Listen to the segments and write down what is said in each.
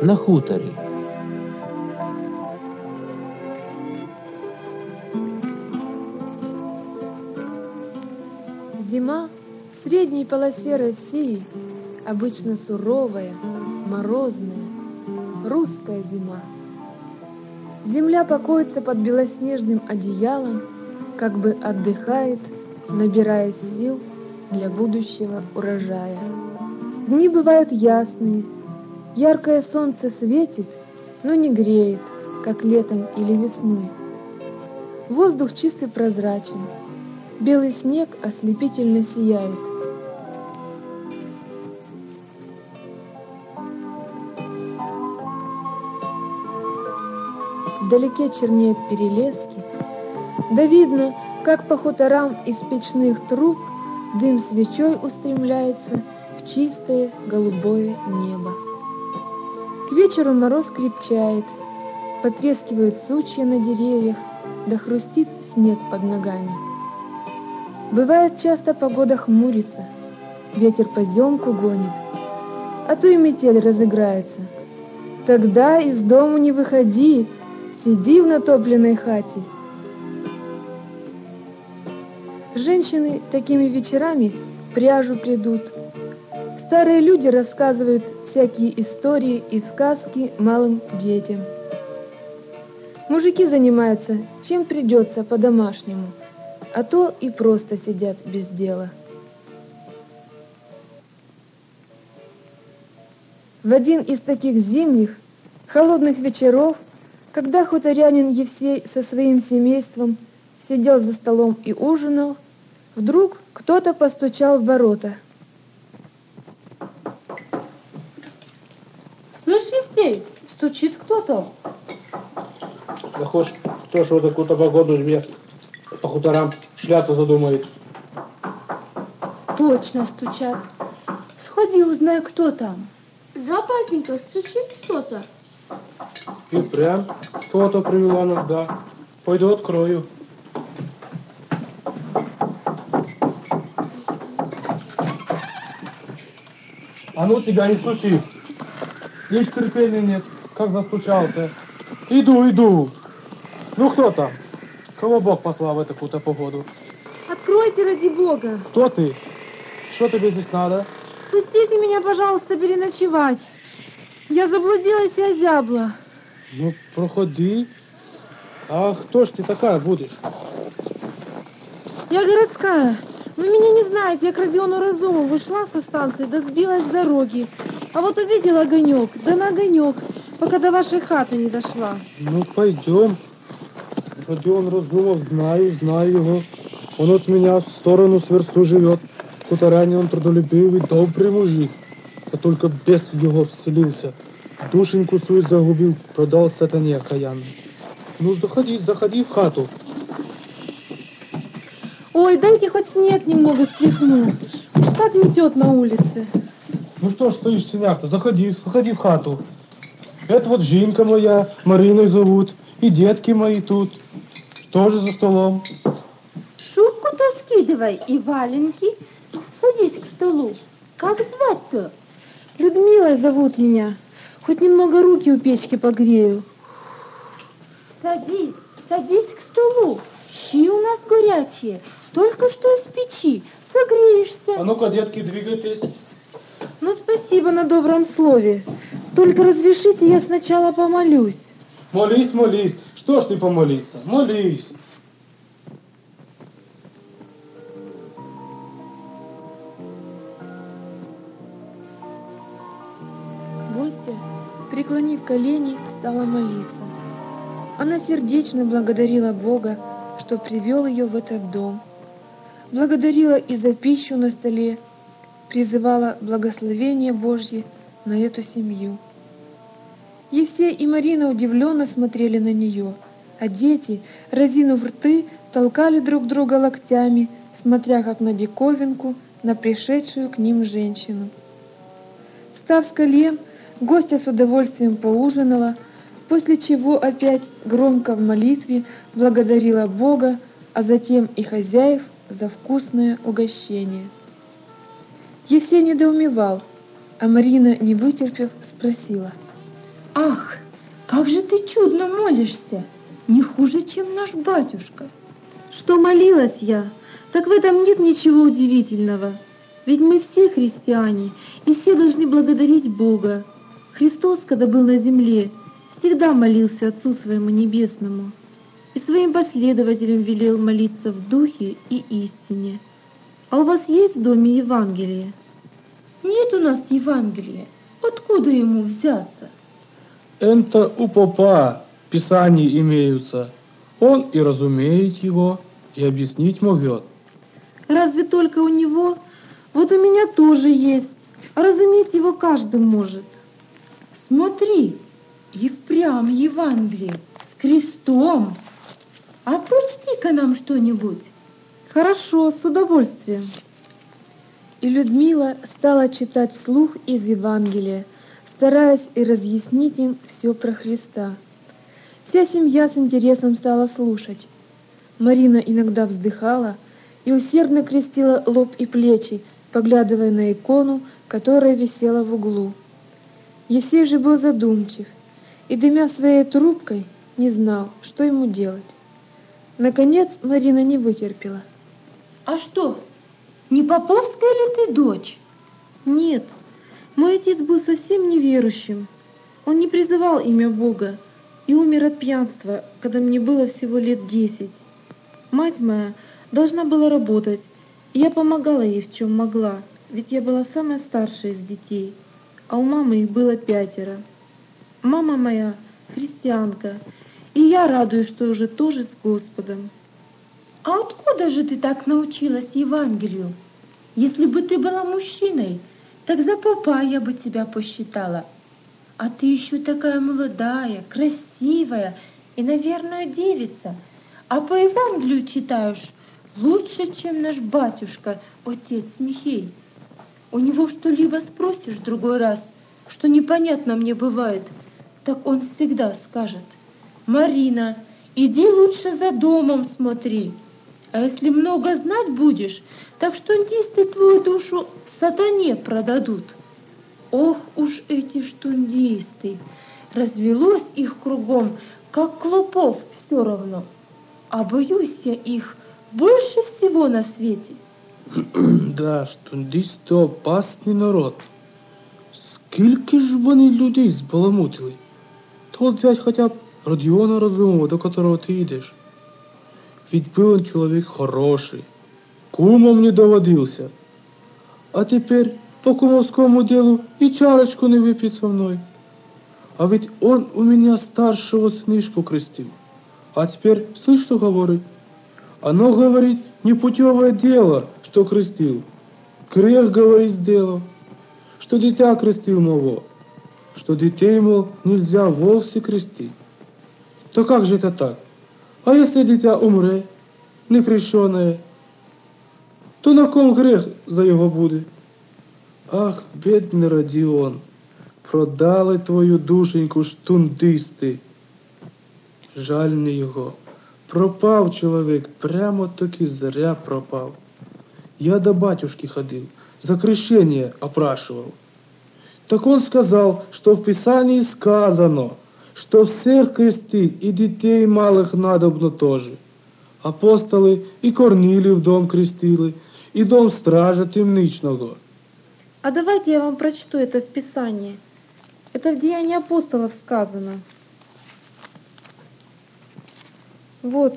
на хуторі. Зима в средней полосе России обычно суровая, морозная, русская зима. Земля покоится под белоснежным одеялом, как бы отдыхает, набирая сил для будущего урожая. Дни бывают ясные, яркое солнце светит, но не греет, как летом или весной. Воздух чистый прозрачен, белый снег ослепительно сияет. Вдалеке чернеют перелески, да видно, как по хуторам из печных труб дым свечой устремляется в чистое голубое небо. К вечеру мороз крепчает, потрескивают сучья на деревьях, да хрустит снег под ногами. Бывает, часто погода хмурится, ветер поземку гонит, а то и метель разыграется. Тогда из дому не выходи, сиди в натопленной хате. Женщины такими вечерами пряжу прядут. Старые люди рассказывают всякие истории и сказки малым детям. Мужики занимаются чем придется по-домашнему, а то и просто сидят без дела. В один из таких зимних, холодных вечеров, когда хуторянин Евсей со своим семейством сидел за столом и ужинал, вдруг кто-то постучал в ворота. Слышь, Евсей, стучит кто-то. Да хочешь, кто ж вот такую-то погоду себе по хуторам шляться задумает? Точно стучат. Сходи, узнай, кто там. Да, папенька, стучит кто-то. И прям кого-то привела нужда. Пойду открою. А ну тебя не стучи. Лишь терпения нет, как застучался. Иду. Ну кто там? Кого Бог послал в эту какую-то погоду? Откройте, ради Бога! Кто ты? Что тебе здесь надо? Пустите меня, пожалуйста, переночевать. Я заблудилась и озябла. Ну, проходи. А кто ж ты такая будешь? Я городская. Вы меня не знаете, я к Родиону Разумову шла со станции, да сбилась с дороги. А вот увидела огонек, да на огонек, пока до вашей хаты не дошла. Ну, пойдем. Родион Разумов, знаю его. Он от меня в сторону с версту живет. Хуторянин он трудолюбивый, добрый мужик. А только бес в его вселился. Душеньку свою загубил, продал сатане окаянный. Ну, заходи в хату. Ой, дайте хоть снег немного стряхну. Уж так метет на улице. Ну что ж стоишь в сенях-то? Заходи в хату. Это вот Жинка моя, Мариной зовут. И детки мои тут. Тоже за столом. Шубку-то скидывай и валенки. Садись к столу. Как звать-то? Людмилой зовут меня. Хоть немного руки у печки погрею. Садись к столу. Щи у нас горячие. Только что из печи. Согреешься. А ну-ка, детки, двигайтесь. Ну, спасибо на добром слове. Только разрешите, я сначала помолюсь. Молись. Что ж ты помолиться? Молись. Гостья, преклонив колени, стала молиться. Она сердечно благодарила Бога, что привел ее в этот дом. Благодарила и за пищу на столе, призывала благословение Божье на эту семью. Евсей и Марина удивленно смотрели на нее, а дети, разинув рты, толкали друг друга локтями, смотря как на диковинку, на пришедшую к ним женщину. Встав с колен, гостья с удовольствием поужинала, после чего опять громко в молитве благодарила Бога, а затем и хозяев за вкусное угощение. Евсей недоумевал, а Марина, не вытерпев, спросила: Ах, как же ты чудно молишься, не хуже, чем наш батюшка. Что молилась я, так в этом нет ничего удивительного. Ведь мы все христиане, и все должны благодарить Бога. Христос, когда был на земле, всегда молился Отцу Своему Небесному и своим последователям велел молиться в духе и истине. А у вас есть в доме Евангелие? Нет у нас Евангелия. Откуда ему взяться? Это у попа Писания имеются. Он и разумеет его, и объяснить может. Разве только у него? Вот у меня тоже есть. А разуметь его каждый может. Смотри, и впрямь Евангелие с крестом. А прочти-ка нам что-нибудь. Хорошо, с удовольствием. И Людмила стала читать вслух из Евангелия, стараясь и разъяснить им все про Христа. Вся семья с интересом стала слушать. Марина иногда вздыхала и усердно крестила лоб и плечи, поглядывая на икону, которая висела в углу. Евсей же был задумчив и, дымя своей трубкой, не знал, что ему делать. Наконец Марина не вытерпела. А что, не поповская ли ты дочь? Нет, мой отец был совсем неверующим. Он не призывал имя Бога и умер от пьянства, когда мне было всего лет 10. Мать моя должна была работать, и я помогала ей в чем могла, ведь я была самая старшая из детей, а у мамы их было 5. Мама моя христианка, и я радуюсь, что уже тоже с Господом. А откуда же ты так научилась Евангелию? Если бы ты была мужчиной, так за попа я бы тебя посчитала. А ты еще такая молодая, красивая и, наверное, девица. А по Евангелию читаешь лучше, чем наш батюшка, отец Михей. У него что-либо спросишь в другой раз, что непонятно мне бывает, так он всегда скажет: «Марина, иди лучше за домом смотри. А если много знать будешь, так штундисты твою душу сатане продадут». Ох уж эти штундисты! Развелось их кругом, как клопов все равно. А боюсь я их больше всего на свете. Да, штундисти опасний народ. Скільки ж вони людей збаламутили? То от взять хотя б Родіона Розумова, до которого ти йдеш. Ведь был он человек хороший, кумом не доводился. А теперь по кумовскому делу и чарочку не выпьет со мной. А ведь он у меня старшего сынишку крестил. А теперь, слышь, что говорит? Оно, говорит, непутевое дело, что крестил. Грех, говорит, сделал. Что дитя крестил моего. Что детей, мол, нельзя вовсе крестить. То как же это так? А если дитя умре, не крещене, то на ком грех за його буде? Ах, бідний Родіон, продали твою душеньку штундисти. Жаль не його. Пропав чоловік, прямо таки зря пропав. Я до батюшки ходил, за крещение опрашивал. Так он сказал, что в Писании сказано, что всех крестить и детей малых надобно тоже. Апостоли и Корнилів дом крестили, и дом стража темничного. А давайте я вам прочту это в Писании. Это в Деянии апостолов сказано. Вот,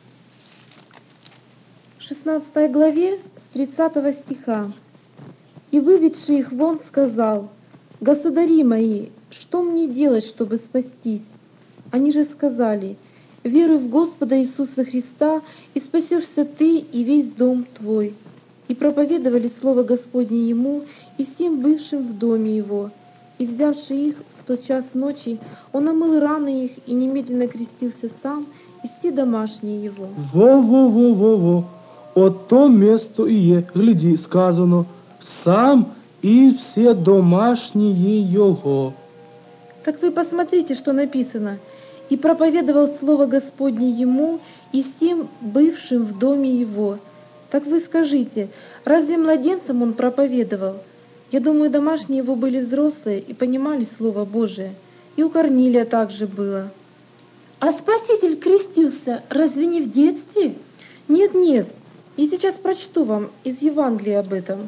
в 16 главе, с 30 стиха. «И, выведший их вон, сказал: Государи мои, что мне делать, чтобы спастись? Они же сказали: веруй в Господа Иисуса Христа, и спасешься ты и весь дом твой. И проповедовали слово Господне ему и всем бывшим в доме его. И взявши их в тот час ночи, он омыл раны их и немедленно крестился сам и все домашние его». Во-во-во-во-во, от то место и є, гляди, сказано, сам и все домашние его. Так вы посмотрите, что написано. «И проповедовал слово Господне ему и всем бывшим в доме его». Так вы скажите, разве младенцам он проповедовал? Я думаю, домашние его были взрослые и понимали Слово Божие. И у Корнилия также было. А Спаситель крестился разве не в детстве? Нет, нет, я сейчас прочту вам из Евангелия об этом.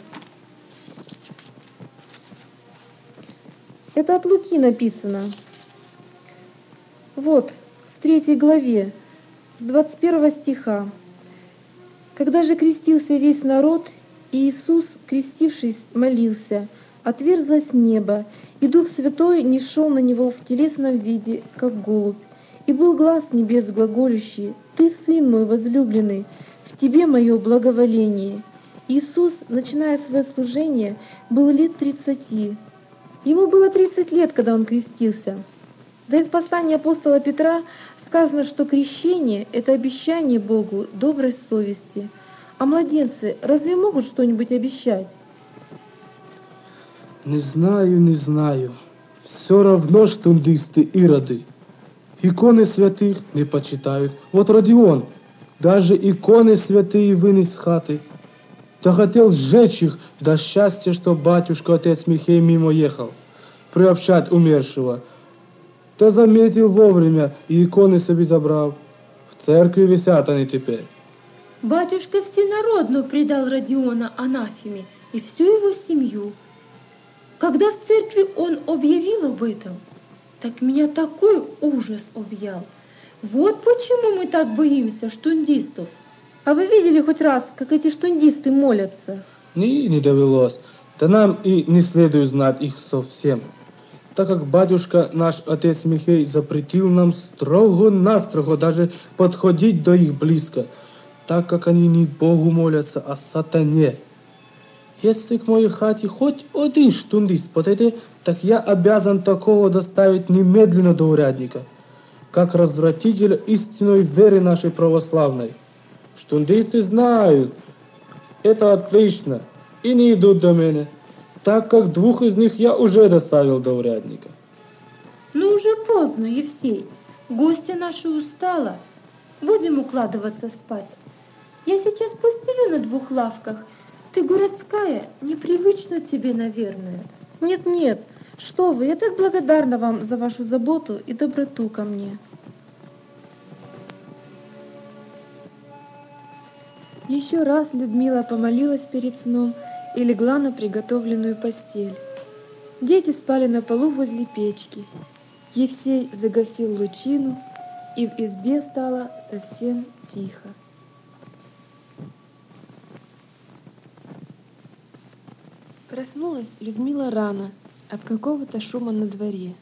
Это от Луки написано. Вот, в 3 главе, с 21 стиха. Когда же крестился весь народ, и Иисус, крестившись, молился, отверзлось небо, и Дух Святой нисшел на него в телесном виде, как голубь. И был глас небес глаголющий: «Ты, Сын мой возлюбленный, в Тебе мое благоволение». Иисус, начиная свое служение, был лет 30. Ему было 30 лет, когда Он крестился. Да и в послании апостола Петра сказано, что крещение – это обещание Богу доброй совести. А младенцы разве могут что-нибудь обещать? Не знаю. Все равно штундисты ироды. Иконы святых не почитают. Вот Родион даже иконы святые вынес с хаты. Да хотел сжечь их, да счастье, что батюшка отец Михей мимо ехал, приобщать умершего. Да заметил вовремя и иконы себе забрал. В церкви висят они теперь. Батюшка всенародно предал Родиона анафеме и всю его семью. Когда в церкви он объявил об этом, так меня такой ужас объял. Вот почему мы так боимся штундистов. А вы видели хоть раз, как эти штундисты молятся? Не довелось. Да нам и не следует знать их совсем, так как батюшка наш отец Михей запретил нам строго-настрого даже подходить до их близко, так как они не Богу молятся, а сатане. Если к моей хате хоть один штундист подойдет, так я обязан такого доставить немедленно до урядника, как развратителя истинной веры нашей православной. Штундисты знают, это отлично, и не идут до меня, так как 2 из них я уже доставил до урядника. Ну уже поздно, Евсей. Гостья наша устала. Будем укладываться спать. Я сейчас постелю на 2 лавках. Ты городская, непривычно тебе, наверное. Нет, что вы, я так благодарна вам за вашу заботу и доброту ко мне. Еще раз Людмила помолилась перед сном и легла на приготовленную постель. Дети спали на полу возле печки. Евсей загасил лучину, и в избе стало совсем тихо. Проснулась Людмила рано от какого-то шума на дворе.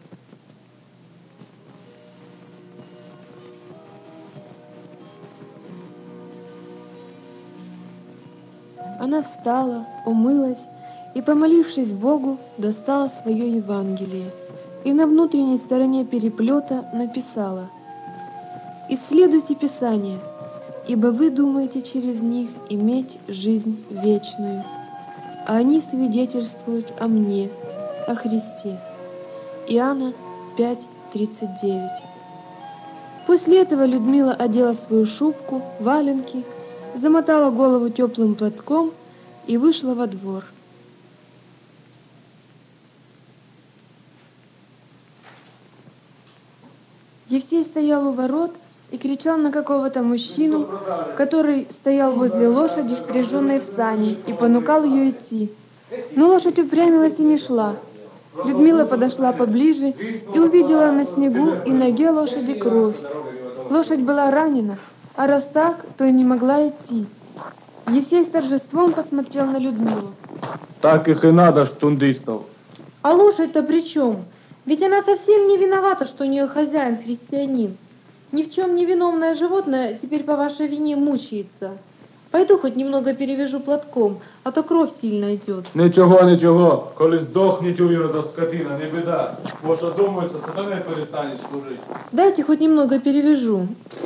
Она встала, умылась и, помолившись Богу, достала свое Евангелие и на внутренней стороне переплета написала: «Исследуйте Писание, ибо вы думаете через них иметь жизнь вечную, а они свидетельствуют о мне, о Христе». Иоанна 5:39. После этого Людмила одела свою шубку, валенки, замотала голову теплым платком и вышла во двор. Евсей стоял у ворот и кричал на какого-то мужчину, который стоял возле лошади, впряженной в сани, и понукал ее идти. Но лошадь упрямилась и не шла. Людмила подошла поближе и увидела на снегу и ноге лошади кровь. Лошадь была ранена, а раз так, то и не могла идти. Евсей с торжеством посмотрел на Людмилу. Так их и надо, штундистов. А лошадь-то при чем? Ведь она совсем не виновата, что у нее хозяин христианин. Ни в чем не виновное животное теперь по вашей вине мучается. Пойду хоть немного перевяжу платком, а то кровь сильно идет. Ничего, коли здохнете у Ирода скотина, не беда. Може, думается, сатане перестанет служить. Дайте хоть немного перевяжу.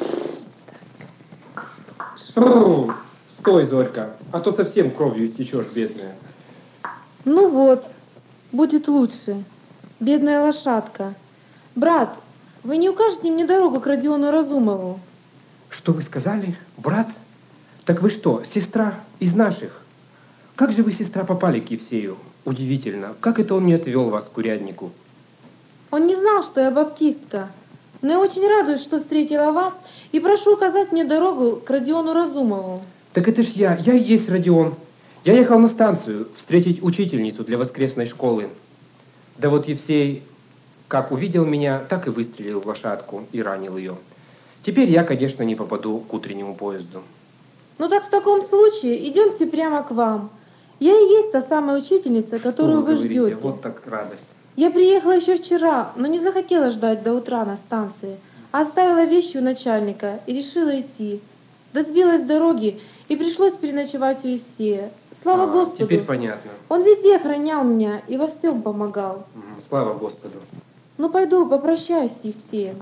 Стой, Зорька, а то совсем кровью истечешь, бедная. Ну вот, будет лучше. Бедная лошадка. Брат, вы не укажете мне дорогу к Родиону Разумову? Что вы сказали? Брат? Так вы что, сестра из наших? Как же вы, сестра, попали к Евсею? Удивительно. Как это он не отвел вас к уряднику? Он не знал, что я баптистка. Но я очень радуюсь, что встретила вас, и прошу указать мне дорогу к Родиону Разумову. Так это ж я и есть Родион. Я ехал на станцию встретить учительницу для воскресной школы. Да вот Евсей, как увидел меня, так и выстрелил в лошадку и ранил ее. Теперь я, конечно, не попаду к утреннему поезду. Ну так в таком случае идемте прямо к вам. Я и есть та самая учительница, которую вы говорите? ждете. Вот так радость. Я приехала еще вчера, но не захотела ждать до утра на станции, а оставила вещи у начальника и решила идти. Да сбилась с дороги, и пришлось переночевать у Евсея. Слава Господу! Теперь понятно. Он везде охранял меня и во всем помогал. Слава Господу. Ну пойду попрощаюсь с Евсеем.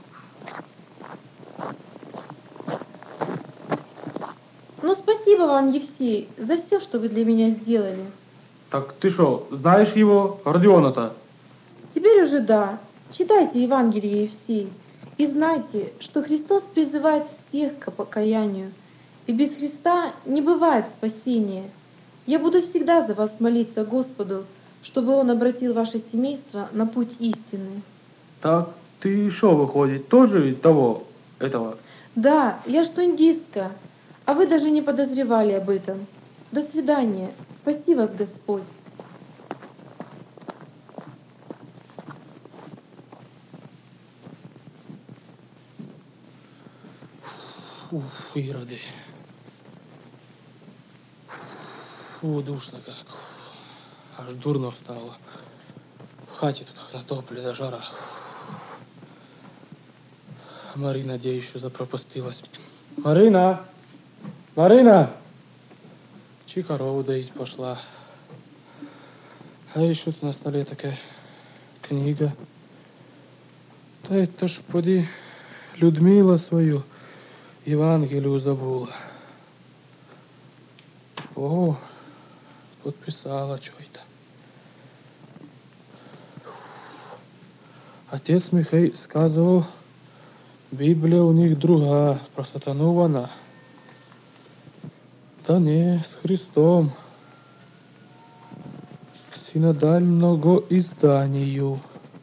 Ну спасибо вам, Евсей, за все, что вы для меня сделали. Так ты что, знаешь его, Родиона-то? Теперь уже да. Читайте Евангелие, Евсей, и знайте, что Христос призывает всех к покаянию, и без Христа не бывает спасения. Я буду всегда за вас молиться Господу, чтобы Он обратил ваше семейство на путь истины. Так ты что, выходит, тоже этого? Да, я штундистка, а вы даже не подозревали об этом. До свидания. Спаси вас, Господь. Фу, ироды. Фу, душно как. Аж дурно стало. В хате как натоплена жара. Марина где еще запропастилась? Марина! Марина! Чи корову доить пошла. А еще тут на столе такая книга. Да это ж поди Людмила свою Евангелию забула. О, подписала что это. Отец Михей сказывал, Библия у них другая, про сатану вона. Да не, с Христом. К синодального изданию.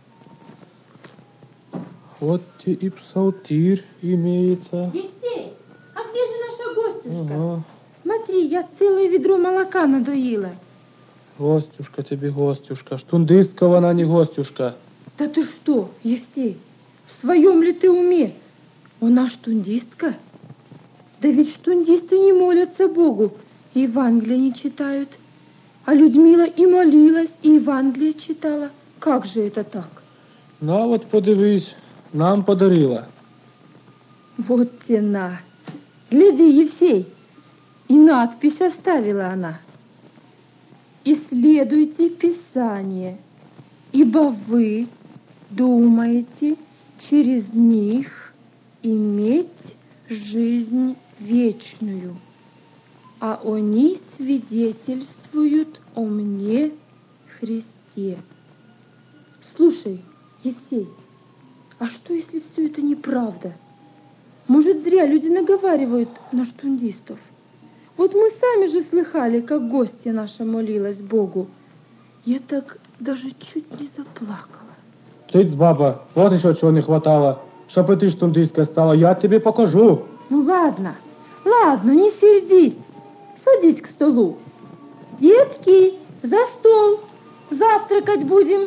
Вот и псалтирь имеется. Евсей, а где же наша гостюшка? Ага. Смотри, я целое ведро молока надоила. Гостюшка тебе, гостюшка. Штундистка она не гостюшка. Да ты что, Евсей, в своем ли ты уме? Она штундистка? Да ведь штундисты не молятся Богу, и Евангелие не читают. А Людмила и молилась, и Евангелие читала. Как же это так? На вот подивись, нам подарила. Вот те на. Гляди, Евсей, и надпись оставила она. Исследуйте Писание, ибо вы думаете через них иметь жизнь вечную, а они свидетельствуют о мне, Христе. Слушай, Евсей, а что, если все это неправда? Может, зря люди наговаривают на штундистов? Вот мы сами же слыхали, как гостья наша молилась Богу. Я так даже чуть не заплакала. Цыц, баба, вот еще чего не хватало. Чтоб и ты штундисткой стала, я тебе покажу. Ну ладно, ладно, не сердись. Садись к столу. Детки, за стол. Завтракать будем.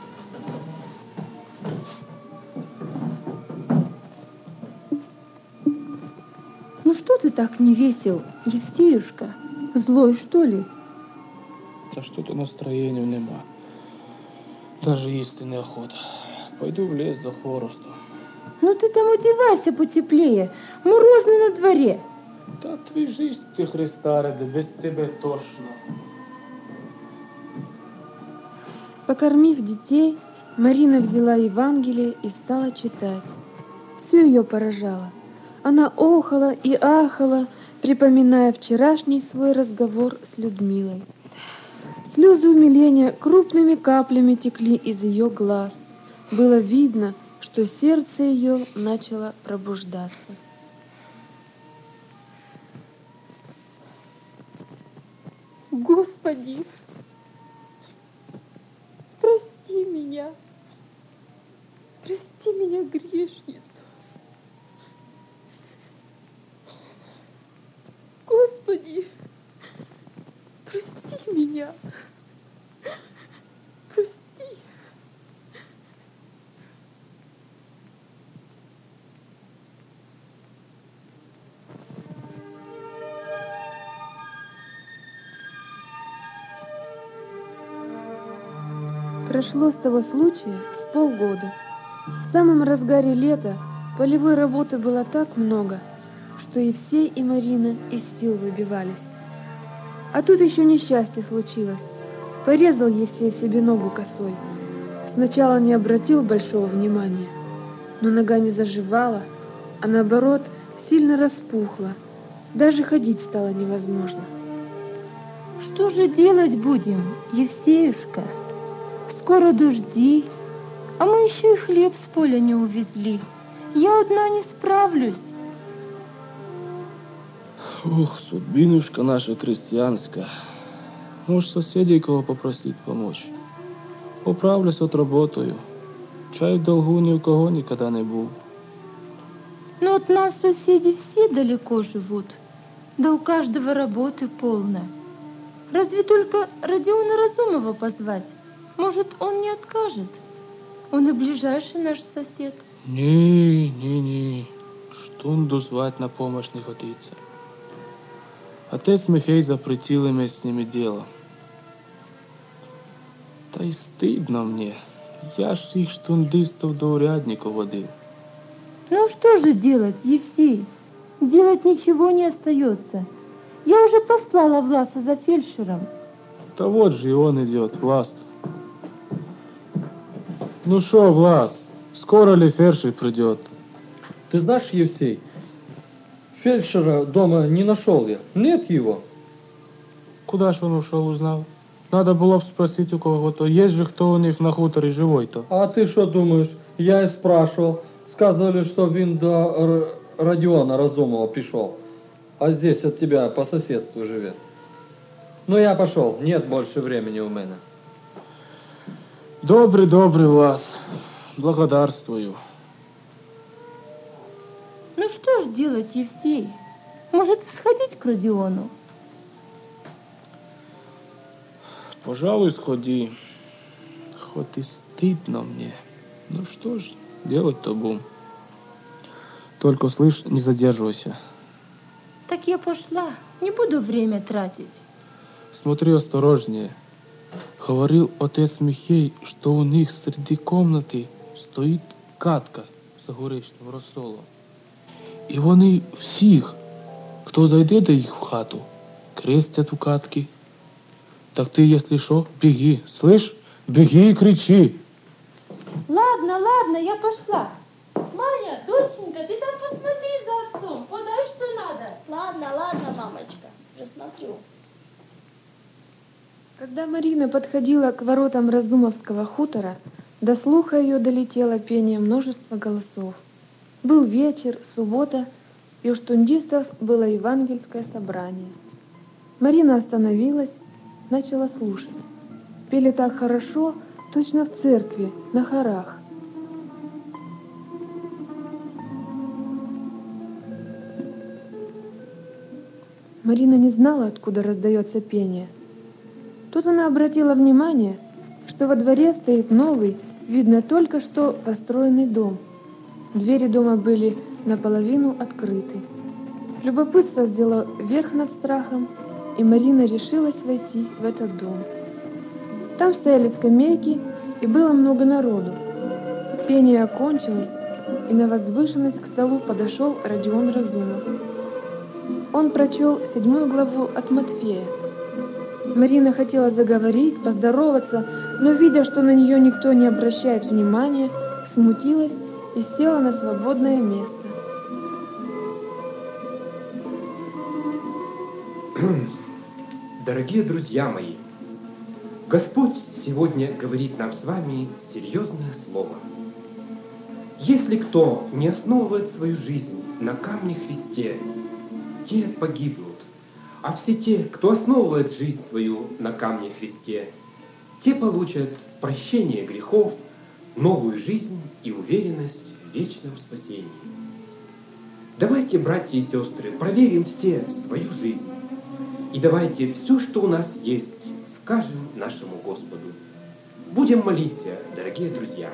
Ну что ты так не весел, Евсеюшка? Злой, что ли? Та что-то настроения нема. Даже їсти неохота. Пойду в лес за хворостом. Ну ты там одевайся потеплее. Морозно на дворе. Та твіжись ти, Христа ради, без тебе тошно. Покормив детей, Марина взяла Евангелие и стала читать. Все ее поражало. Она охала и ахала, припоминая вчерашний свой разговор с Людмилой. Слезы умиления крупными каплями текли из ее глаз. Было видно, что сердце ее начало пробуждаться. Господи, прости меня. меня, грешницу. Господи, прости меня. Прости. Прошло с того случая с полгода. В самом разгаре лета полевой работы было так много, что Евсей и Марина из сил выбивались. А тут еще несчастье случилось. Порезал Евсей себе ногу косой. Сначала не обратил большого внимания, но нога не заживала, а наоборот сильно распухла. Даже ходить стало невозможно. Что же делать будем, Евсеюшка? Скоро дожди, а мы еще и хлеб с поля не увезли. Я одна не справлюсь. Ух, судьбинушка наша крестьянская. Может, соседей кого попросить помочь? Поправлюсь, отработаю. Чай в долгу ни у кого никогда не был. Но от нас соседи все далеко живут, да у каждого работы полно. Разве только Родиона Разумова позвать? Может, он не откажет? Он и ближайший наш сосед. Не. Штунду звать на помощь не годится. Отец Михей запретил иметь с ними дело. Та и стыдно мне. Я ж их штундистов до урядников водил. Ну что же делать, Евсей? Делать ничего не остается. Я уже послала Власа за фельдшером. Да вот же и он идет, Влас. Ну шо, Влас, скоро ли фельдшер придет? Ты знаешь, Евсей, фельдшера дома не нашел я. Нет его. Куда ж он ушел, узнал? Надо было бы спросить у кого-то. Есть же кто у них на хуторе живой-то? А ты что думаешь? Я и спрашивал. Сказали, что він до Родиона Разумова пришел. А здесь от тебя по соседству живет. Ну я пошел. Нет больше времени у меня. Добрый, Влас. Благодарствую. Ну что ж делать, Евсей? Может, сходить к Родиону? Пожалуй, сходи. Хоть и стыдно мне. Ну что ж, делать-то будем. Только, слышь, не задерживайся. Так я пошла. Не буду время тратить. Смотри осторожнее. Говорил отец Михей, что у них среди комнаты стоит катка з горичним розсолом. І вони всіх, хто зайде до їх в хату, крестять у катки. Так ты, если что, беги, слышь? Беги и кричи. Ладно, я пошла. Маня, доченька, ты там посмотри за отцом, подай, что надо. Ладно, мамочка, уже смотрю. Когда Марина подходила к воротам Разумовского хутора, до слуха ее долетело пение множества голосов. Был вечер, суббота, и у штундистов было евангельское собрание. Марина остановилась, начала слушать. Пели так хорошо, точно в церкви, на хорах. Марина не знала, откуда раздается пение. Тут она обратила внимание, что во дворе стоит новый, видно только что построенный дом. Двери дома были наполовину открыты. Любопытство взяло верх над страхом, и Марина решилась войти в этот дом. Там стояли скамейки, и было много народу. Пение окончилось, и на возвышенность к столу подошел Родион Разумов. Он прочел 7 главу от Матфея. Марина хотела заговорить, поздороваться, но, видя, что на нее никто не обращает внимания, смутилась и села на свободное место. Дорогие друзья мои, Господь сегодня говорит нам с вами серьезное слово. Если кто не основывает свою жизнь на камне Христе, те погибнут. А все те, кто основывает жизнь свою на камне Христе, те получат прощение грехов, новую жизнь и уверенность в вечном спасении. Давайте, братья и сестры, проверим все свою жизнь. И давайте все, что у нас есть, скажем нашему Господу. Будем молиться, дорогие друзья.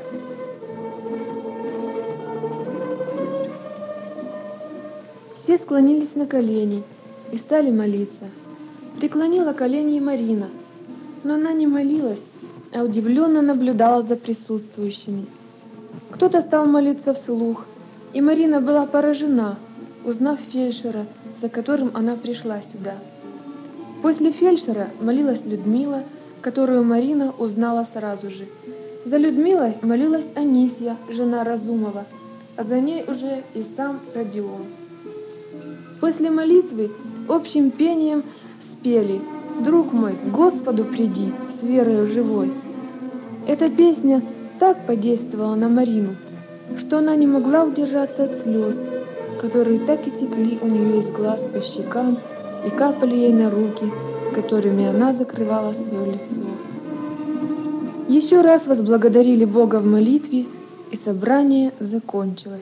Все склонились на колени и стали молиться. Преклонила колени и Марина, но она не молилась, а удивленно наблюдала за присутствующими. Кто-то стал молиться вслух, и Марина была поражена, узнав фельдшера, за которым она пришла сюда. После фельдшера молилась Людмила, которую Марина узнала сразу же. За Людмилой молилась Анисья, жена Разумова, а за ней уже и сам Родион. После молитвы общим пением спели «Друг мой, к Господу приди, с верою живой». Эта песня так подействовала на Марину, что она не могла удержаться от слез, которые так и текли у нее из глаз по щекам и капали ей на руки, которыми она закрывала свое лицо. Еще раз возблагодарили Бога в молитве, и собрание закончилось.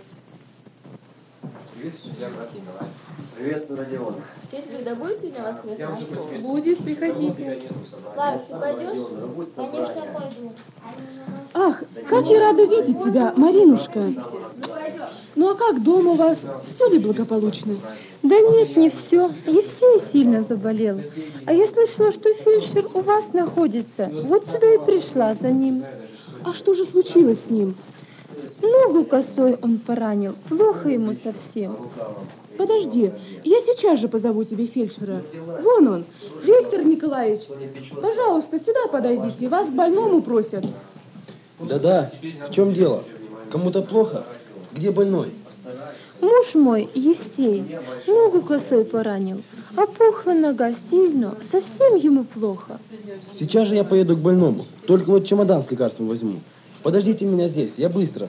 Приветствую, Родион. Тетя Люда, будет сегодня воскресная школа? Будет, приходите. Слава, ты пойдешь? Конечно, пойду. Ах, как я рада видеть тебя, Маринушка. Ну а как дома у вас? Все ли благополучно? Да нет, не все. Евсей сильно заболел. А я слышала, что фельдшер у вас находится. Вот сюда и пришла за ним. А что же случилось с ним? Ногу косой он поранил. Плохо ему совсем. Подожди, я сейчас же позову тебе фельдшера. Вон он, Виктор Николаевич. Пожалуйста, сюда подойдите, вас к больному просят. Да-да, в чем дело? Кому-то плохо? Где больной? Муж мой, Евсей, ногу косой поранил. Опухла нога сильно, совсем ему плохо. Сейчас же я поеду к больному. Только вот чемодан с лекарством возьму. Подождите меня здесь, я быстро.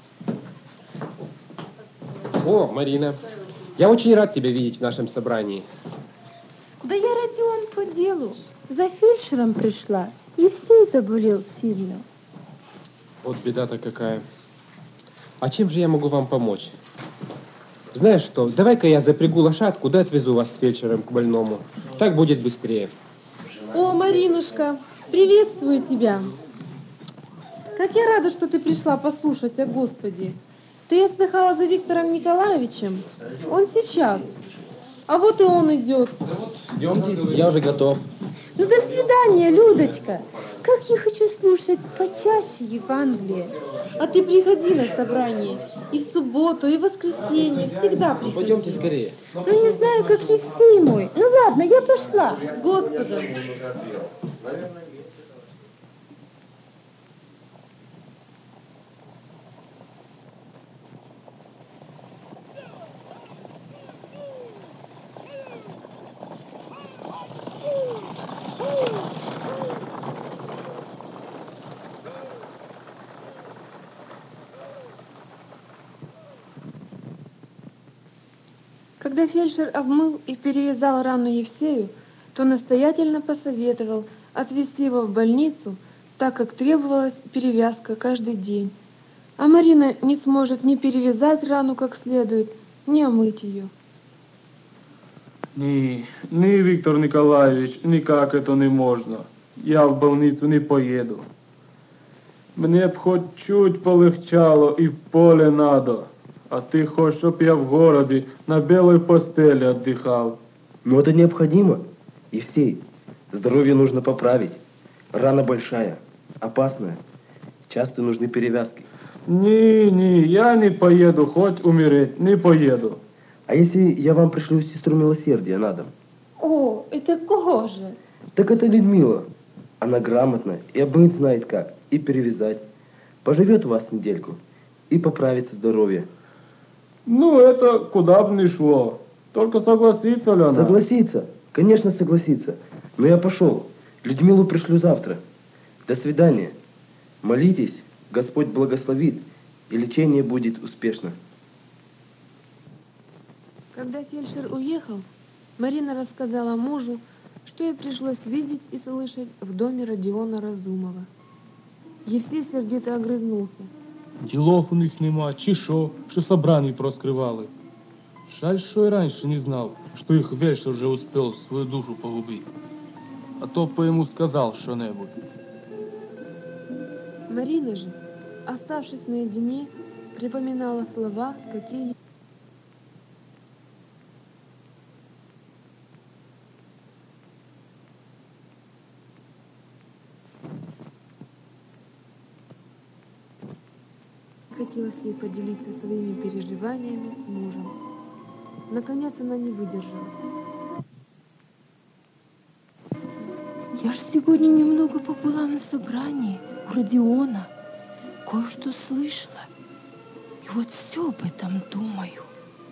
О, Марина, я очень рад тебя видеть в нашем собрании. Да я, Родион, по делу. За фельдшером пришла. Евсей заболел сильно. Вот беда-то какая. А чем же я могу вам помочь? Знаешь что, давай-ка я запрягу лошадку, да отвезу вас с фельдшером к больному. Так будет быстрее. О, Маринушка, приветствую тебя. Как я рада, что ты пришла послушать о Господе. Ты, я слыхала, за Виктором Николаевичем. Он сейчас. А вот и он идет. Идемте, я уже готов. Ну, до свидания, Людочка. Как я хочу слушать почаще Евангелие. А ты приходи на собрание. И в субботу, и в воскресенье. Всегда приходи. Пойдемте скорее. Ну, не знаю, как Евсей мой. Ну, ладно, я пошла. С Господом. Когда фельдшер обмыл и перевязал рану Евсею, то настоятельно посоветовал отвезти его в больницу, так как требовалась перевязка каждый день. А Марина не сможет ни перевязать рану как следует, ни омыть ее. Ні, Віктор Николаевич, никак это не можна. Я в больницу не поеду. Мне б хоть чуть полегчало и в поле надо. А ты хочешь, чтоб я в городе на белой постели отдыхал. Но это необходимо. Евсей, здоровье нужно поправить. Рана большая, опасная. Часто нужны перевязки. Не, я не поеду, хоть умереть, не поеду. А если я вам пришлю сестру милосердия на дом? О, это кого же? Так это Людмила. Она грамотна и обмыть знает как, и перевязать. Поживет у вас недельку и поправится здоровье. Ну, это куда бы ни шло. Только согласится ли она? Согласится? Конечно, согласится. Но я пошел. Людмилу пришлю завтра. До свидания. Молитесь, Господь благословит, и лечение будет успешно. Когда фельдшер уехал, Марина рассказала мужу, что ей пришлось видеть и слышать в доме Родиона Разумова. Євсей сердито огрызнулся. Ділов у них нема, чи що собрані проскривали. Жаль, що й раніше не знав, що їх вельш вже успів свою душу погубити. А то по йому сказав що-небудь. Марина же, оставшись наедине, припоминала слова, какие хотелось ей поделиться своими переживаниями с мужем. Наконец она не выдержала. Я ж сегодня немного побыла на собрании у Родиона. Кое-что слышала. И вот все об этом думаю.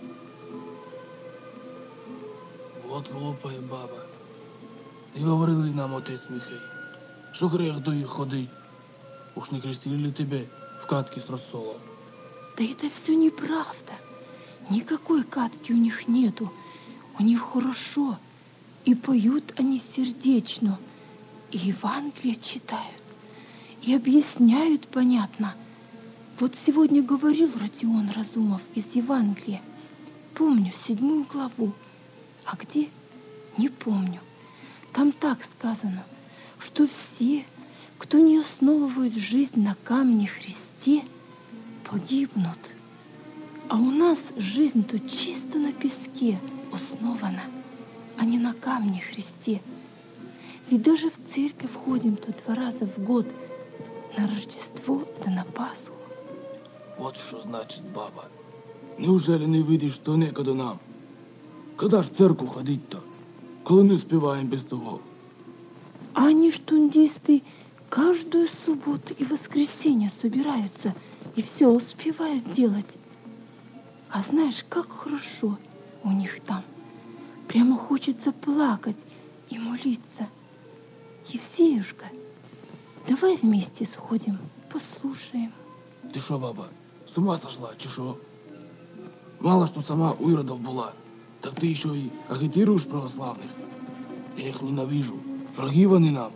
От глупая баба. Не говорили нам отець Михей, що грех до їх ходить. Уж не крестили ли тебе в катке с рассолом? Да это все неправда. Никакой катки у них нету. У них хорошо. И поют они сердечно. И Евангелие читают. И объясняют понятно. Вот сегодня говорил Родион Разумов из Евангелия. Помню 7 главу. А где? Не помню. Там так сказано, что все, кто не основывает жизнь на камне Христе, погибнут. А у нас жизнь тут чисто на песке основана, а не на камне Христе. Ведь даже в церковь ходим то 2 раза в год, на Рождество да на Пасху. От що значить баба. Неужели не видиш, що некогда нам? Когда ж в церкву ходить-то, коли не співаємо без того? А они, штундисты, каждую субботу и воскресенье собираются и все успевают делать. А знаешь, как хорошо у них там. Прямо хочется плакать и молиться. Евсеюшка, давай вместе сходим, послушаем. Ти що, баба, з ума сошла, чи що? Мало що сама у Іродов була, так ти ще й агітируєш православних. Я їх ненавижу. Враги вони нам.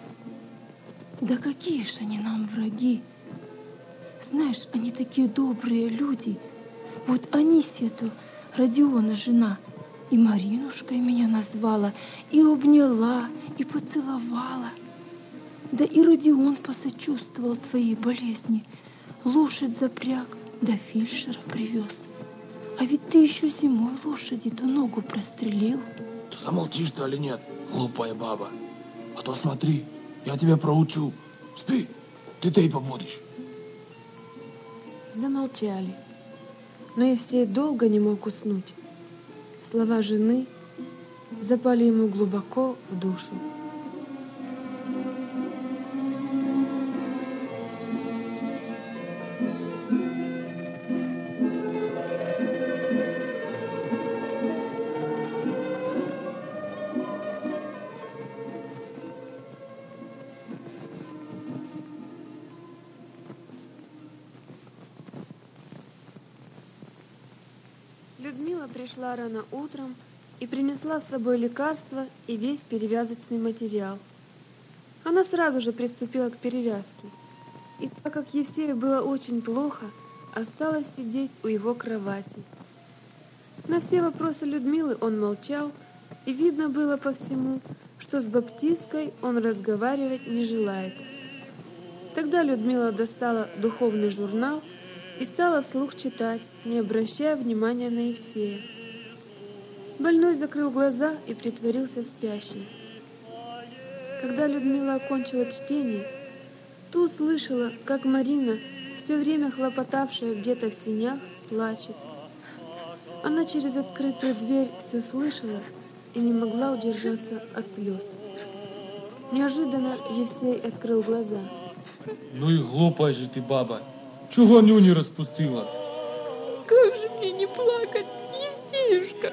Да какие ж они нам враги? Знаешь, они такие добрые люди. Вот Анисия-то, Родиона жена, и Маринушкой меня назвала, и обняла, и поцеловала. Да и Родион посочувствовал твоей болезни. Лошадь запряг, да фельдшера привез. А ведь ты еще зимой лошади-то ногу прострелил. Ты замолчишь ты или нет, глупая баба? А то смотри, я тебя проучу. Спи, ты побудешь. Замолчали. Но Евсей долго не мог уснуть. Слова жены запали ему глубоко в душу. Людмила пришла рано утром и принесла с собой лекарства и весь перевязочный материал. Она сразу же приступила к перевязке. И так как Евсею было очень плохо, осталась сидеть у его кровати. На все вопросы Людмилы он молчал, и видно было по всему, что с баптисткой он разговаривать не желает. Тогда Людмила достала духовный журнал и стала вслух читать, не обращая внимания на Евсея. Больной закрыл глаза и притворился спящим. Когда Людмила окончила чтение, то услышала, как Марина, все время хлопотавшая где-то в сенях, плачет. Она через открытую дверь все слышала и не могла удержаться от слез. Неожиданно Евсей открыл глаза. Ну и глупая же ты, баба. Чего нюни распустила? Как же мне не плакать, Евсеюшка?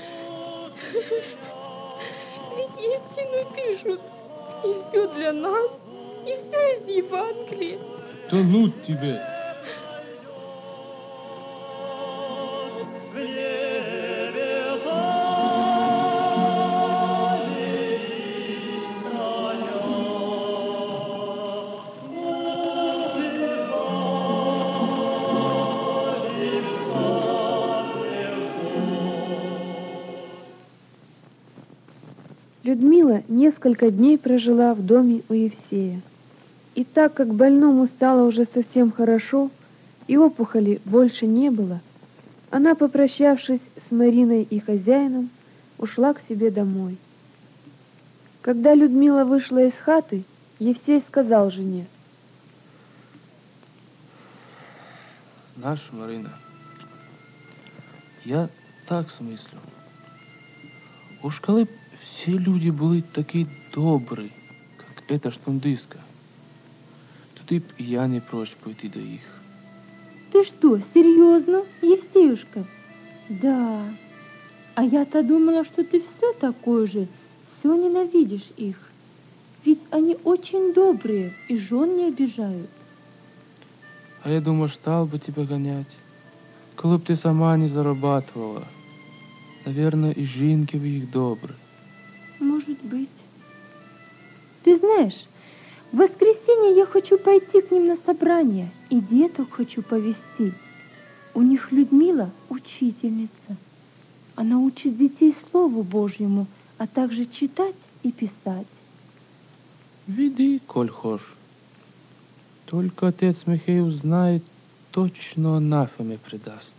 Ведь истину пишут, и все для нас, и все из Евангелия. Да ну тебе! Людмила несколько дней прожила в доме у Евсея. И так как больному стало уже совсем хорошо, и опухоли больше не было, она, попрощавшись с Мариной и хозяином, ушла к себе домой. Когда Людмила вышла из хаты, Евсей сказал жене: Знаєш, Марина, я так смислю. Уж коли б всі люди були такі добрі, як эта штундиска, то ти б і я не прочь пойти до їх. Ты что, серьезно, Евсеюшка? Да. А я-то думала, что ты все такой же, все ненавидишь их. Ведь они очень добрые и жен не обижают. А я думаю, стал бы тебя гонять, коли б ти сама не зарабатывала. Наверное, и жінки в їх добрі. Может быть. Ты знаешь, в воскресенье я хочу пойти к ним на собрание и деток хочу повести. У них Людмила учительница. Она учит детей Слову Божьему, а также читать и писать. Веди, коль хошь. Только отец Михей узнает, точно анафеме предаст.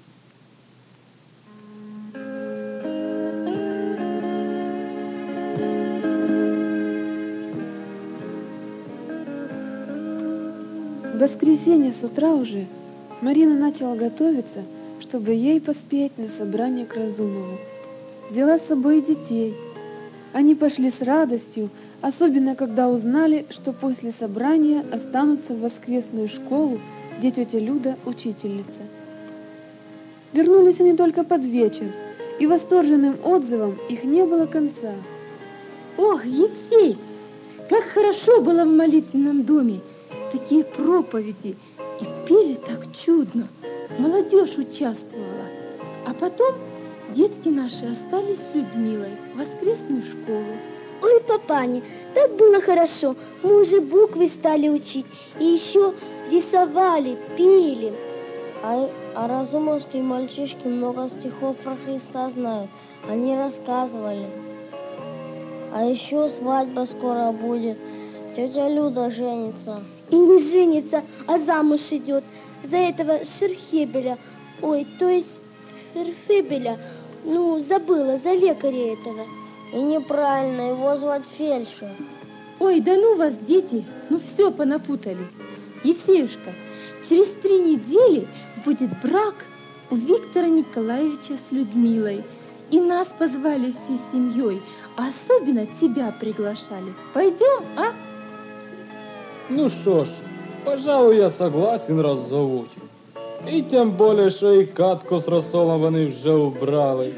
В воскресенье с утра уже Марина начала готовиться, чтобы ей поспеть на собрание к Разумову. Взяла с собой и детей. Они пошли с радостью, особенно когда узнали, что после собрания останутся в воскресную школу, где тетя Люда учительница. Вернулись они только под вечер, и восторженным отзывам их не было конца. Ох, Евсей, как хорошо было в молитвенном доме. Такие проповеди, и пели так чудно. Молодежь участвовала. А потом детки наши остались с Людмилой в воскресную школу. Ой, папаня, так было хорошо. Мы уже буквы стали учить. И еще рисовали, пели. А разумовские мальчишки много стихов про Христа знают. Они рассказывали. А еще свадьба скоро будет. Тетя Люда женится. И не женится, а замуж идет за этого Шерхебеля. Ой, то есть Ферфебеля. Ну, забыла, за лекаря этого. И неправильно, его звать фельдшер. Ой, да ну вас, дети, ну все понапутали. Евсеюшка, через 3 недели будет брак у Виктора Николаевича с Людмилой. И нас позвали всей семьей, а особенно тебя приглашали. Пойдем, а? Ну що ж, пожалуй, я согласен, раз зовуть. І тим більше, що і катку з розсолом вони вже убрали.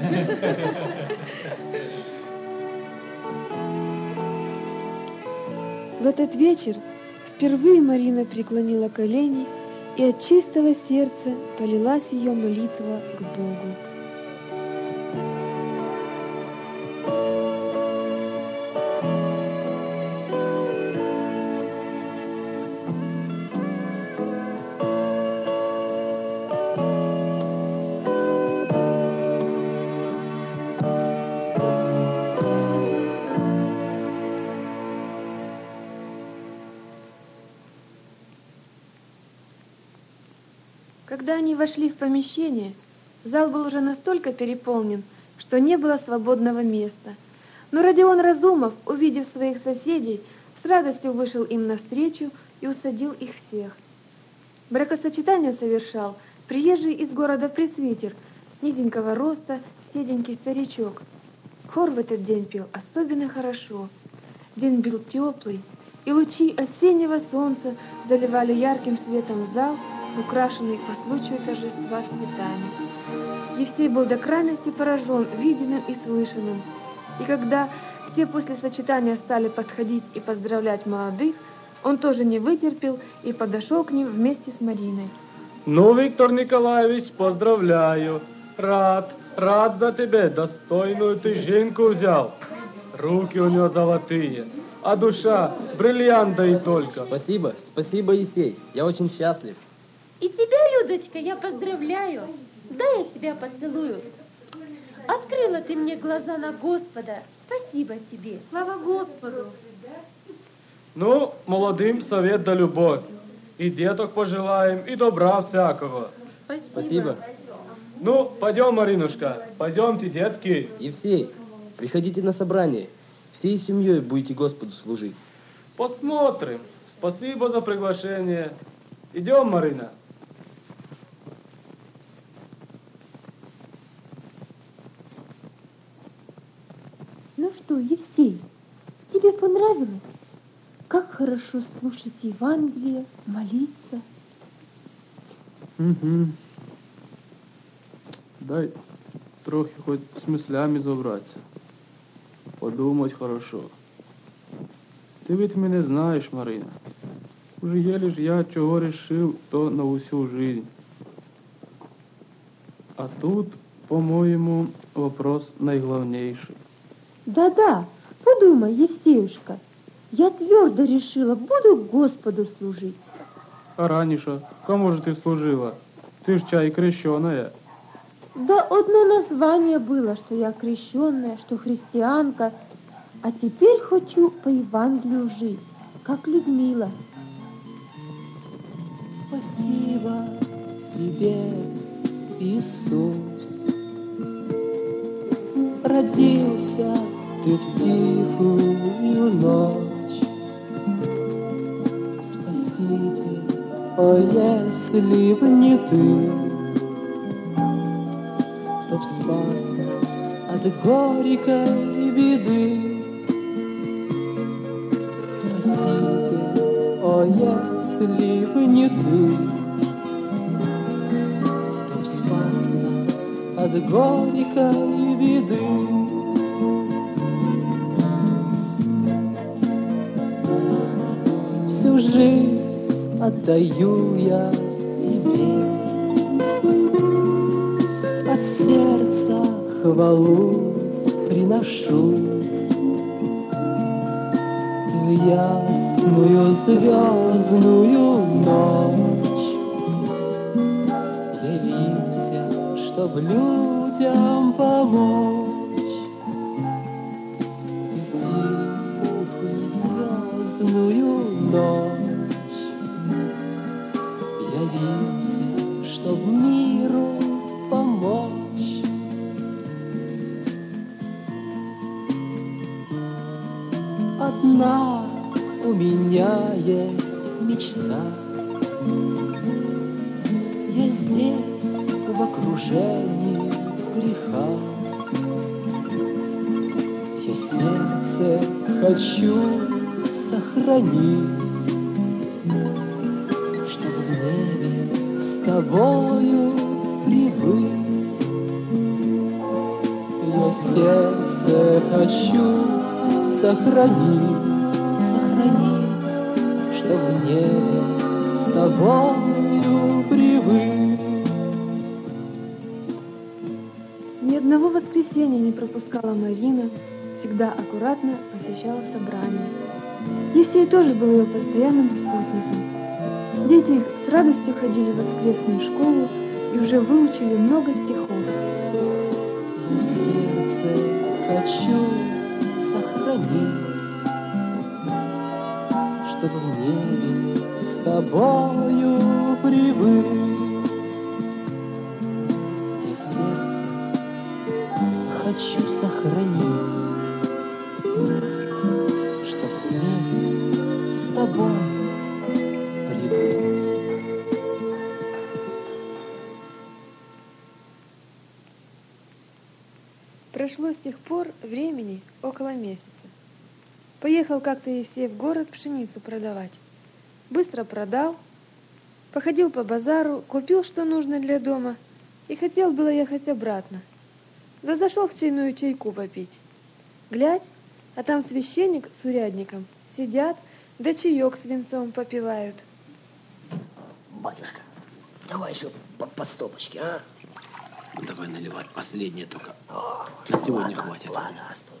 В этот вечер впервые Марина преклонила колени, и от чистого сердца полилась ее молитва к Богу. Когда они вошли в помещение, зал был уже настолько переполнен, что не было свободного места. Но Родион Разумов, увидев своих соседей, с радостью вышел им навстречу и усадил их всех. Бракосочетание совершал приезжий из города Пресвитер, низенького роста, седенький старичок. Хор в этот день пел особенно хорошо. День был теплый, и лучи осеннего солнца заливали ярким светом зал, украшенный по случаю торжества цветами. Евсей был до крайности поражен виденным и слышанным. И когда все после сочетания стали подходить и поздравлять молодых, он тоже не вытерпел и подошел к ним вместе с Мариной. Ну, Виктор Николаевич, поздравляю. Рад за тебя, достойную ты жінку взял. Руки у нее золотые, а душа бриллианта и только. Спасибо, Евсей, я очень счастлив. И тебя, Людочка, я поздравляю. Дай я тебя поцелую. Открыла ты мне глаза на Господа. Спасибо тебе, слава Господу. Ну, молодым совет да любовь. И деток пожелаем, и добра всякого. Спасибо. Ну, пойдем, Маринушка, пойдемте, детки. Евсей, приходите на собрание. Всей семьей будете Господу служить. Посмотрим. Спасибо за приглашение. Идем, Марина. Ну что, Евсей, тебе понравилось? Как хорошо слушать Евангелие, молиться. Угу. Дай трохи хоть с мыслями забраться. Подумать хорошо. Ти ведь мене знаєш, Марина. Уже еле ж я чого решил, то на усю жизнь. А тут, по-моему, вопрос наиглавнейший. Да-да, подумай, Евсеюшка. Я твердо решила, буду Господу служить. А раньше, кому же ты служила? Ты ж чай крещеная. Да одно название было, что я крещенная, что христианка. А теперь хочу по Евангелию жить, как Людмила. Спасибо тебе, Иисус. Родился ты в тихую ночь. Спаситель, о, если б не ты, кто б спас нас от горькой беды. О, если бы не ты, кто б спас нас от горькой беды. Всю жизнь отдаю я тебе, от сердца хвалу приношу. В ясную звездную ночь явился, чтоб людям помочь. В тихую звездную ночь явился, чтоб миру помочь. Одна у меня есть мечта. Я здесь в окружении греха. Я сердце хочу сохранить, чтоб в небе с тобою прибыть. Я сердце хочу сохранить, чтоб в небе с тобою прибыть. Ни одного воскресенья не пропускала Марина, всегда аккуратно посещала собрания. Евсей тоже был ее постоянным спутником. Дети их с радостью ходили в воскресную школу и уже выучили много стихов. В сердце хочу сохранить, чтоб в небе с тобою прибыть. И сердце хочу сохранить, чтоб в небе с тобой прибыть. Прошло с тех пор времени около месяца. Поехал как-то Евсей в город пшеницу продавать. Быстро продал, походил по базару, купил, что нужно для дома, и хотел было ехать обратно. Да зашел в чайную чайку попить. Глядь, а там священник с урядником сидят, да чаек с венцом попивают. Батюшка, давай еще по стопочке, а? Ну, давай наливай. Последнее только. На сегодня хватит. Ладно, растут.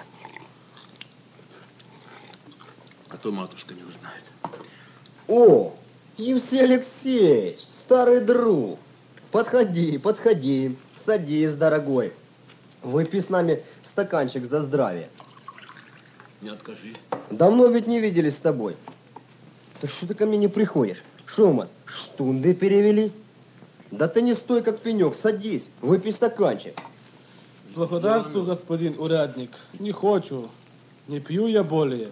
А то матушка не узнает. О, Евсей Алексеевич, старый друг. Подходи, садись, дорогой. Выпей с нами стаканчик за здравие. Не откажи. Давно ведь не виделись с тобой. Ты что ты ко мне не приходишь? Что у нас, штунды перевелись? Да ты не стой, как пенек, садись, выпей стаканчик. Благодарствую, господин урядник. Не хочу. Не пью я более.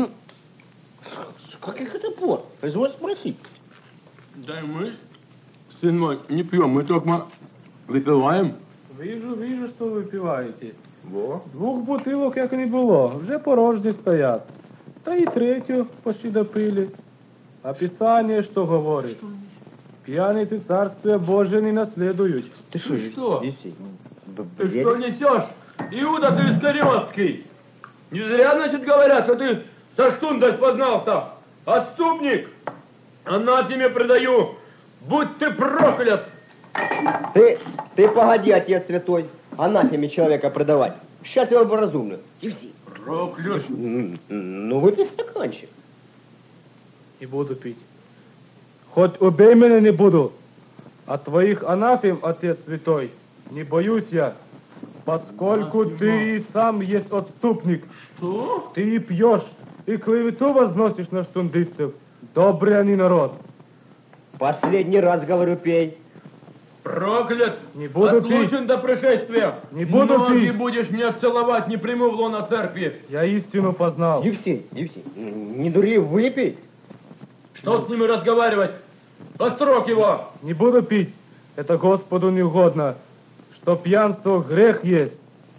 Каких это пор? Позволь спросить. Да и мы, сын мой, не пьем, мы только выпиваем. Вижу, что ви пиваєте. Во. 2 бутилок, як не було, вже порожні стоять. Та і 3 почти допили. А Писание что говорит? Пьяные царствие Божие не наследуют. Ты что? Ты что несешь? Иуда ты Искариотский! Не зря, значит, говорят, что ты со штундой познался. Отступник! Анафеме предаю! Будь ты проклят! Ты погоди, отец святой, анафеме человека продавать. Сейчас его образумлю. Проклят! Ну, выпей стаканчик. Не буду пить. Хоть убей меня не буду. А твоих анафем, отец святой, не боюсь я. Поскольку ты и сам есть отступник. Что? Ты и пьешь, и клевету возносишь на штундистов. Добрый они народ. Последний раз говорю, пей. Проклят! Не буду Отлучен пить. до пришествия! Не буду Ноги пить. будешь мне целовать, не приму в лоно церкви! Я истину познал. Евсей, не дури, выпей. Что с ними разговаривать? Построк его! Не буду пить. Это Господу не угодно. Что пьянство грех есть.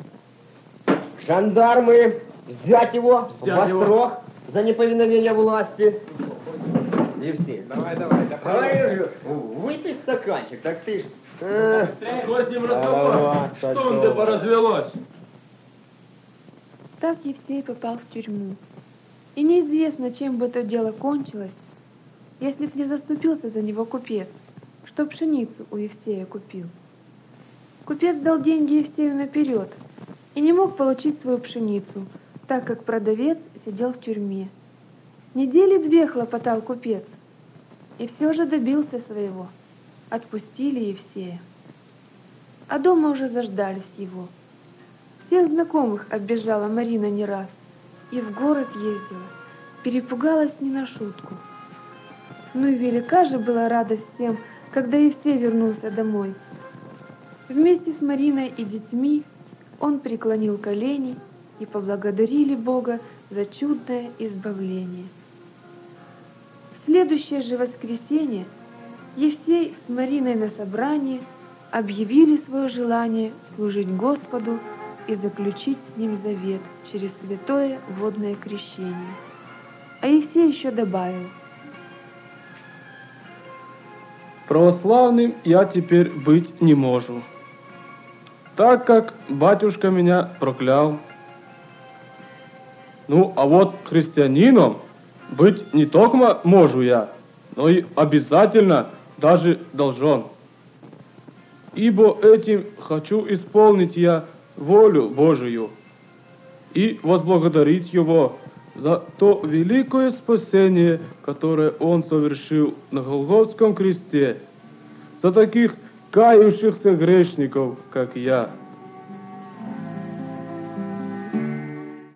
Жандармы, взять его в Взять его. острог за неповиновение власти. Евсей, Давай. выпей стаканчик, так ты ж... Что с ним разговаривать? Штунды поразвелось! Так Евсей попал в тюрьму. И неизвестно, чем бы то дело кончилось, если б не заступился за него купец, что пшеницу у Евсея купил. Купец дал деньги Евсею наперед и не мог получить свою пшеницу, так как продавец сидел в тюрьме. 2 недели хлопотал купец, и все же добился своего. Отпустили Евсея. А дома уже заждались его. Всех знакомых оббежала Марина не раз, и в город ездила, перепугалась не на шутку. Ну и велика же была радость всем, когда Евсей вернулся домой. Вместе с Мариной и детьми он преклонил колени и поблагодарили Бога за чудное избавление. В следующее же воскресенье Евсей с Мариной на собрании объявили свое желание служить Господу и заключить с Ним завет через святое водное крещение. А Евсей еще добавил: Православным я теперь быть не могу, так как батюшка меня проклял. Ну, а вот христианином быть не только могу я, но и обязательно даже должен. Ибо этим хочу исполнить я волю Божию и возблагодарить Его за то великое спасение, которое Он совершил на Голгофском кресте, за таких кающихся грешников, как я.